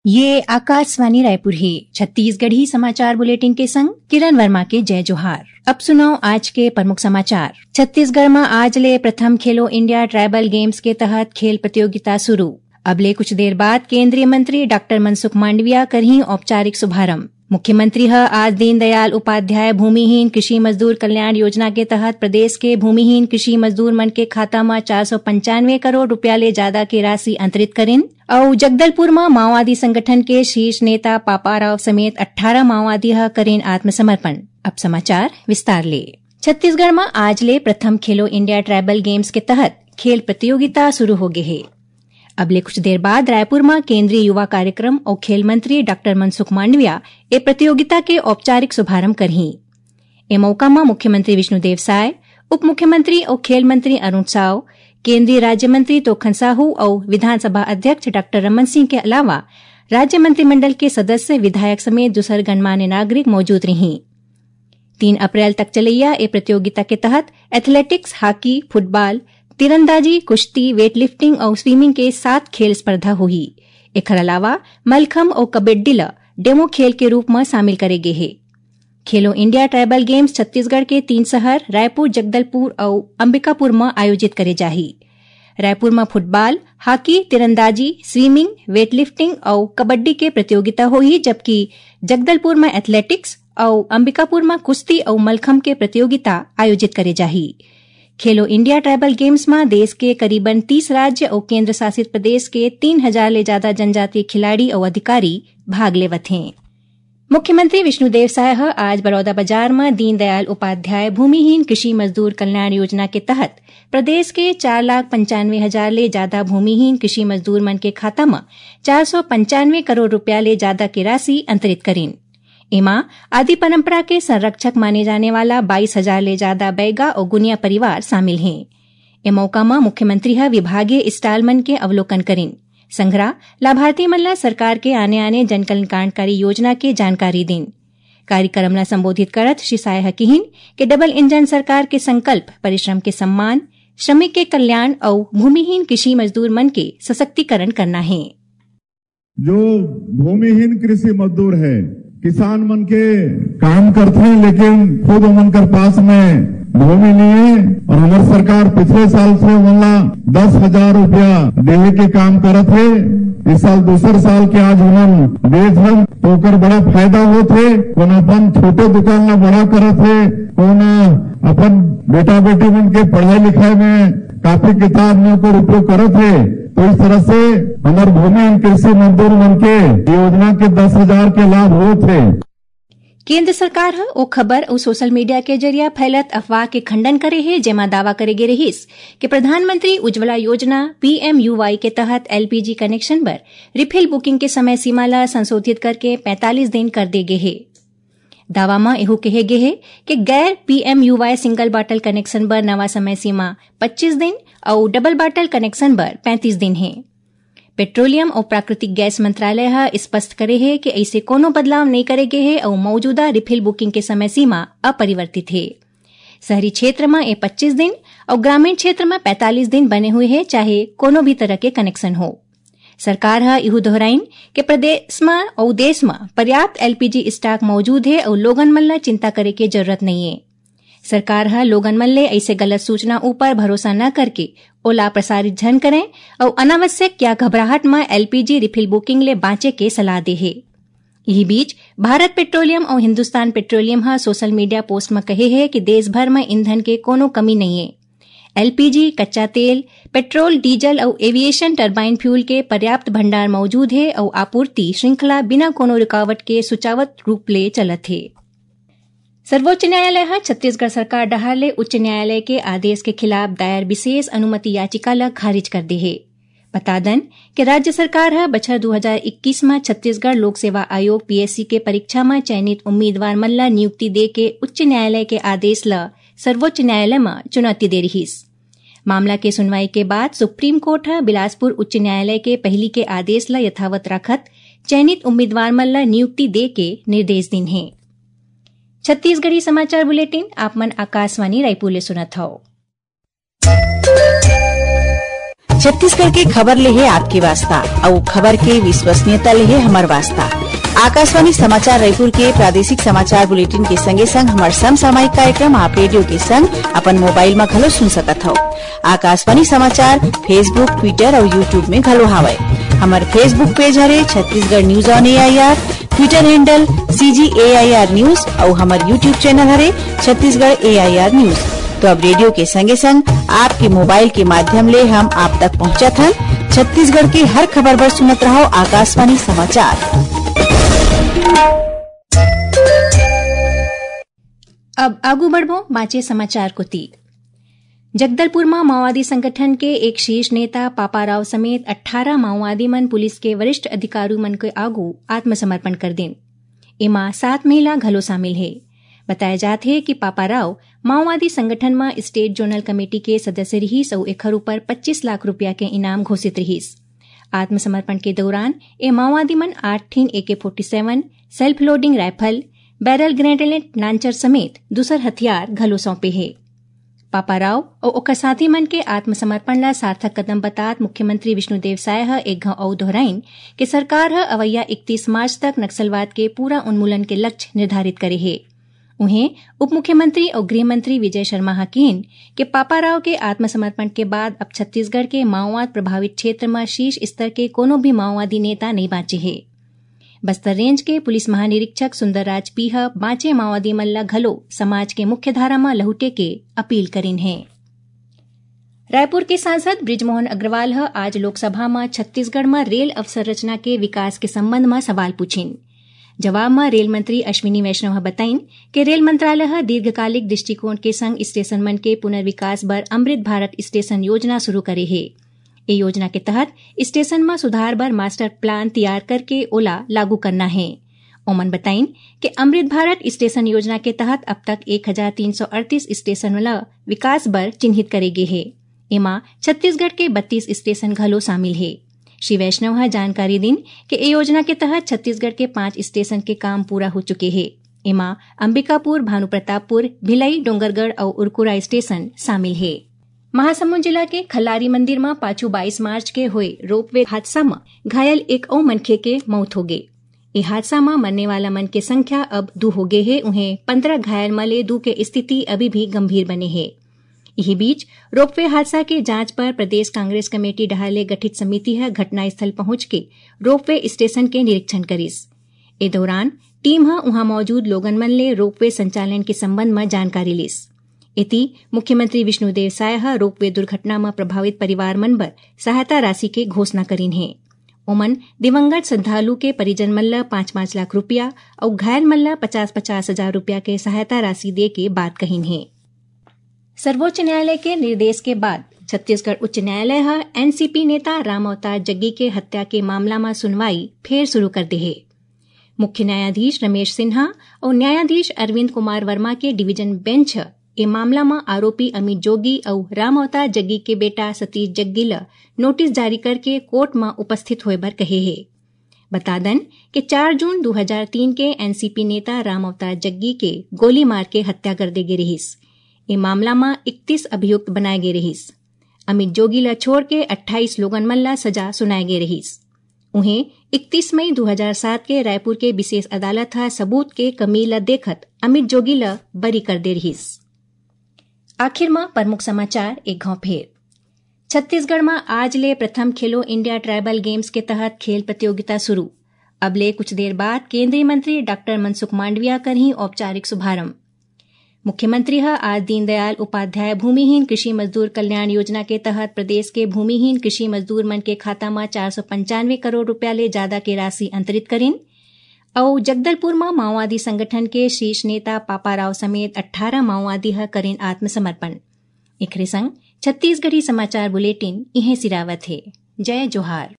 ये आकाशवाणी रायपुर है। छत्तीसगढ़ी समाचार बुलेटिन के संग किरण वर्मा के जय जोहार। अब सुनाओ आज के प्रमुख समाचार। छत्तीसगढ़ में आज ले प्रथम खेलो इंडिया ट्राइबल गेम्स के तहत खेल प्रतियोगिता शुरू। अब ले कुछ देर बाद केंद्रीय मंत्री डॉक्टर मनसुख मांडविया करही औपचारिक शुभारंभ। मुख्यमंत्री आज दीनदयाल उपाध्याय भूमिहीन कृषि मजदूर कल्याण योजना के तहत प्रदेश के भूमिहीन कृषि मजदूर मन के खाता में 495 करोड़ रुपया ले ज्यादा की राशि अंतरित करेन। और जगदलपुर में माओवादी संगठन के शीर्ष नेता पापाराव समेत 18 माओवादी करेन आत्मसमर्पण। अब समाचार विस्तार ले। छत्तीसगढ़ में आज ले प्रथम खेलो इंडिया ट्राइबल गेम्स के तहत खेल प्रतियोगिता शुरू हो गई है। अब ले कुछ देर बाद रायपुर में केंद्रीय युवा कार्यक्रम और खेल मंत्री डॉक्टर मनसुख मांडविया ए प्रतियोगिता के औपचारिक शुभारंभ करही। ए मौका में मुख्यमंत्री विष्णुदेव साय, उप मुख्यमंत्री और खेल मंत्री अरुण साव, केंद्रीय राज्य मंत्री तोखन साहू और विधानसभा अध्यक्ष डॉक्टर रमन सिंह के अलावा राज्य मंत्रिमंडल के सदस्य, विधायक समेत दूसर गणमान्य नागरिक मौजूद रही। 3 अप्रैल तक चलैया ए प्रतियोगिता के तहत एथलेटिक्स, हॉकी, फुटबॉल, तीरंदाजी, कुश्ती, वेटलिफ्टिंग और स्विमिंग के 7 खेल स्पर्धा हुई। एकर अलावा मलखम और कबड्डी ल डेमो खेल के रूप में शामिल करे गए है। खेलो इंडिया ट्राइबल गेम्स छत्तीसगढ़ के 3 शहर रायपुर, जगदलपुर और अंबिकापुर में आयोजित करे जाही। रायपुर में फुटबॉल, हॉकी, तीरंदाजी, स्विमिंग, वेटलिफ्टिंग और कबड्डी के प्रतियोगिता हुई, जबकि जगदलपुर में एथलेटिक्स और अंबिकापुर में कुश्ती और मलखम के प्रतियोगिता आयोजित करे जाही। खेलो इंडिया ट्राइबल गेम्स में देश के करीबन 30 राज्य और केंद्र शासित प्रदेश के 3000 ले ज्यादा जनजातीय खिलाड़ी और अधिकारी भाग लेवत हैं। मुख्यमंत्री विष्णुदेव साय आज बड़ौदा बाजार में दीनदयाल उपाध्याय भूमिहीन कृषि मजदूर कल्याण योजना के तहत प्रदेश के 4,95,000 ले ज्यादा भूमिहीन कृषि मजदूर मन के खाता में 495 करोड़ रुपया ले ज्यादा की राशि अंतरित करें। एमा आदि परंपरा के संरक्षक माने जाने वाला 22,000 ले ज्यादा बैगा और गुनिया परिवार शामिल हैं। ए मौका में मुख्यमंत्री विभागीय स्टॉल मन के अवलोकन करें। संग्रह लाभार्थी मन सरकार के आने जन कल्याणकारी योजना के जानकारी दें। कार्यक्रम ला संबोधित करत श्री साय कहिन कि डबल इंजन सरकार के संकल्प परिश्रम के सम्मान, श्रमिक के कल्याण और भूमिहीन कृषि मजदूर मन के सशक्तिकरण करना है। जो भूमिहीन कृषि मजदूर है, किसान मन के काम करते हैं, लेकिन खुद उमन कर पास में भूमि नहीं है और हमारी सरकार पिछले साल से उमला 10,000 रुपया देने के काम करत है। इस साल दूसर साल के आज उमन बेच हम तो कर बड़ा फायदा होते। कौन अपन छोटे दुकान में बड़ा करत है, कौन अपन बेटा बेटी मन के पढ़ाई लिखाई में काफी किताब में को उपयोग करत है। तो इस तरह से हमारे भूमिहीन कृषि मजदूर मन के योजना के 10,000 के लाभ होते। केंद्र सरकार ओ खबर और सोशल मीडिया के जरिए फैलत अफवाह के खंडन करे है, जेमा दावा करे गे रहीस कि प्रधानमंत्री उज्ज्वला योजना PMUY के तहत LPG कनेक्शन पर रिफिल बुकिंग के समय सीमा ला संशोधित करके 45 दिन कर दे गे है। दावा में एहू कहे गे है कि गैर PMUY सिंगल बॉटल कनेक्शन पर नवा समय सीमा 25 दिन और डबल बॉटल कनेक्शन पर 35 दिन है। पेट्रोलियम और प्राकृतिक गैस मंत्रालय स्पष्ट करे है कि ऐसे कोनो बदलाव नहीं करे गए है और मौजूदा रिफिल बुकिंग के समय सीमा अपरिवर्तित है। शहरी क्षेत्र में 25 दिन और ग्रामीण क्षेत्र में 45 दिन बने हुए है, चाहे कोनो भी तरह के कनेक्शन हो। सरकार इहू दोहराइन कि प्रदेश में और देश में पर्याप्त LPG स्टॉक मौजूद है और लोगन मन ला चिंता करे के जरूरत नहीं है। सरकार लोगन मन ले ऐसे गलत सूचना ऊपर भरोसा न करके ओला प्रसारित झन करें और अनावश्यक या घबराहट में LPG रिफिल बुकिंग ले बाँचे के सलाह दे है। यही बीच भारत पेट्रोलियम और Hindustan petroleum social media post में कहे है कि देश भर में ईंधन के कोनो कमी नहीं है। LPG, कच्चा तेल, पेट्रोल, डीजल और एविएशन टरबाइन फ्यूल के पर्याप्त भंडार मौजूद है और आपूर्ति श्रृंखला बिना कोनो रुकावट के सुचावत रूप ले चलत है। सर्वोच्च न्यायालय छत्तीसगढ़ सरकार डहार उच्च न्यायालय के आदेश के खिलाफ दायर विशेष अनुमति याचिका ला खारिज कर दी है। बता दन कि राज्य सरकार बछर 2021 में छत्तीसगढ़ लोक सेवा आयोग PSC के परीक्षा में चयनित उम्मीदवार मन ला नियुक्ति दे के उच्च न्यायालय के आदेश ला सर्वोच्च न्यायालय में चुनौती दे रहीस। मामला के सुनवाई के बाद सुप्रीम कोर्ट बिलासपुर उच्च न्यायालय के पहली के आदेश ला यथावत रखत चयनित उम्मीदवार मन ला नियुक्ति दे के निर्देश दिन है। छत्तीसगढ़ी समाचार बुलेटिन आप मन आकाशवाणी रायपुर ले सुनत हौ। छत्तीसगढ़ के खबर ले है आपके वास्ता और खबर के विश्वसनीयता ले है हमार वास्ता। आकाशवाणी समाचार रायपुर के प्रादेशिक समाचार बुलेटिन के संगे संग हमार समसामयिक कार्यक्रम आप रेडियो के संग अपन मोबाइल में घलो सुन सकत हो। आकाशवाणी समाचार फेसबुक, ट्विटर और यूट्यूब में घलो हावय। हमार फेसबुक पेज हरे Chhattisgarh news on AIR, Twitter handle CGAIR news और हमार यूट्यूब चैनल हरे छत्तीसगढ़ AIR न्यूज। तो अब रेडियो के संगे संग आपके मोबाइल के माध्यम ले हम आप तक पहुंचत हन। छत्तीसगढ़ की हर खबर पर सुनत रहो आकाशवाणी समाचार। अब आगू बढ़बो बाँचे समाचार को ती। जगदलपुर में माओवादी संगठन के एक शीर्ष नेता पापाराव समेत 18 माओवादी मन पुलिस के वरिष्ठ अधिकारियों मन के आगू आत्मसमर्पण कर देन। इमा 7 महिला घलो शामिल है। बताया जात है कि पापाराव माओवादी संगठन में स्टेट जोनल कमेटी के सदस्य रहीस और एखर ऊपर 25 लाख रुपया के इनाम घोषित रहीस। आत्मसमर्पण के दौरान ए माओवादी मन 8 AK-47, self loading rifle, barrel grenade launcher समेत दूसर हथियार घलो सौंपे है। पापाराव और ओकर साथी मन के आत्मसमर्पण ला सार्थक कदम बतात मुख्यमंत्री विष्णुदेव साय एक घाव और दोहराइन कि सरकार अवैया 31 मार्च तक नक्सलवाद के पूरा उन्मूलन के लक्ष्य निर्धारित करे है। उन्हें उप मुख्यमंत्री और गृह मंत्री विजय शर्मा हकीन के पापाराव के आत्मसमर्पण के बाद अब छत्तीसगढ़ के माओवाद प्रभावित क्षेत्र में शीर्ष स्तर के कोनो भी माओवादी नेता नहीं बाँचे है। बस्तर रेंज के पुलिस महानिरीक्षक सुंदरराज पीह बाँचे माओवादी मल्ला घलो समाज के मुख्य धारा में लहुटे के अपील करीन है। रायपुर के सांसद बृजमोहन अग्रवाल आज लोकसभा में छत्तीसगढ़ में रेल अवसंरचना के विकास के संबंध में सवाल पूछिन। जवाब में रेल मंत्री अश्विनी वैष्णव बताइन कि रेल मंत्रालय दीर्घकालिक दृष्टिकोण के संग स्टेशन मन के पुनर्विकास बर अमृत भारत स्टेशन योजना शुरू करे है। ये योजना के तहत स्टेशन में सुधार बर मास्टर प्लान तैयार करके ओला लागू करना है। ओमन बताइन कि अमृत भारत स्टेशन योजना के तहत अब तक 1338 स्टेशन वाला विकास बर चिन्हित करे गे है। एमा छत्तीसगढ़ के 32 स्टेशन घलो शामिल है। श्री वैष्णव जानकारी दिन कि ए योजना के तहत छत्तीसगढ़ के 5 स्टेशन के काम पूरा हो चुके हैं। एमा अंबिकापुर, भानुप्रतापपुर, भिलाई, डोंगरगढ़ और उरकुरा स्टेशन शामिल है। महासमुंद जिला के खल्लारी मंदिर में पाछू 22 मार्च के हुए रोपवे हादसा में घायल एक और मनखे के मौत हो गए। ये हादसा में मरने वाला मन की संख्या अब 2 हो गए है। उन्हें 15 घायल मले 2 के स्थिति अभी भी गंभीर बने है। यही बीच रोपवे हादसा के जांच पर प्रदेश कांग्रेस कमेटी डहाले गठित समिति है घटनास्थल पहुंच के रोपवे स्टेशन के निरीक्षण करीस। ए दौरान टीम वहां मौजूद लोगन मन ले रोपवे संचालन के संबंध में जानकारी लीस। इति मुख्यमंत्री विष्णुदेव साय रोपवे दुर्घटना में प्रभावित परिवार मन बर सहायता राशि के घोषणा करीन है। ओमन दिवंगत श्रद्धालु के परिजन मन ला 5-5 लाख रुपया और घायल मन ला 50-50 हजार रुपया के सहायता राशि दे के बात कहीन है। सर्वोच्च न्यायालय के निर्देश के बाद छत्तीसगढ़ उच्च न्यायालय NCP नेता राम अवतार जग्गी के हत्या के मामला में सुनवाई फिर शुरू कर दी है। मुख्य न्यायाधीश रमेश सिन्हा और न्यायाधीश अरविंद कुमार वर्मा के डिवीजन बेंच ए मामला में आरोपी अमित जोगी और राम अवतार जग्गी के बेटा सतीश जग्गी ला नोटिस जारी करके कोर्ट में उपस्थित होए बर कहे है। बता दन कि 4 जून 2003 के NCP नेता राम अवतार जग्गी के गोली मार के हत्या कर दे गे रहीस। ये मामला में 31 अभियुक्त बनाए गए रहीस। अमित जोगी ला छोड़ के 28 लोगन मन ला सजा सुनाए गए रहीस। उन्हें 31 मई 2007 के रायपुर के विशेष अदालत सबूत के कमी ला देखत अमित जोगी ला बरी कर दे रहीस। आखिर में प्रमुख समाचार एक घाव फेर। छत्तीसगढ़ में आज ले प्रथम खेलो इंडिया ट्राइबल गेम्स के तहत खेल प्रतियोगिता शुरू। अब ले कुछ देर बाद केंद्रीय मंत्री डॉक्टर मनसुख मांडविया कर ही औपचारिक शुभारंभ। मुख्यमंत्री आज दीनदयाल उपाध्याय भूमिहीन कृषि मजदूर कल्याण योजना के तहत प्रदेश के भूमिहीन कृषि मजदूर मन के खाता में 495 करोड़ रुपया ले ज्यादा के राशि अंतरित करीन। और जगदलपुर में माओवादी संगठन के शीर्ष नेता पापाराव समेत 18 माओवादी करें आत्मसमर्पण। इखरे संग छत्तीसगढ़ी समाचार बुलेटिन इहे सिरावत है। जय जोहार।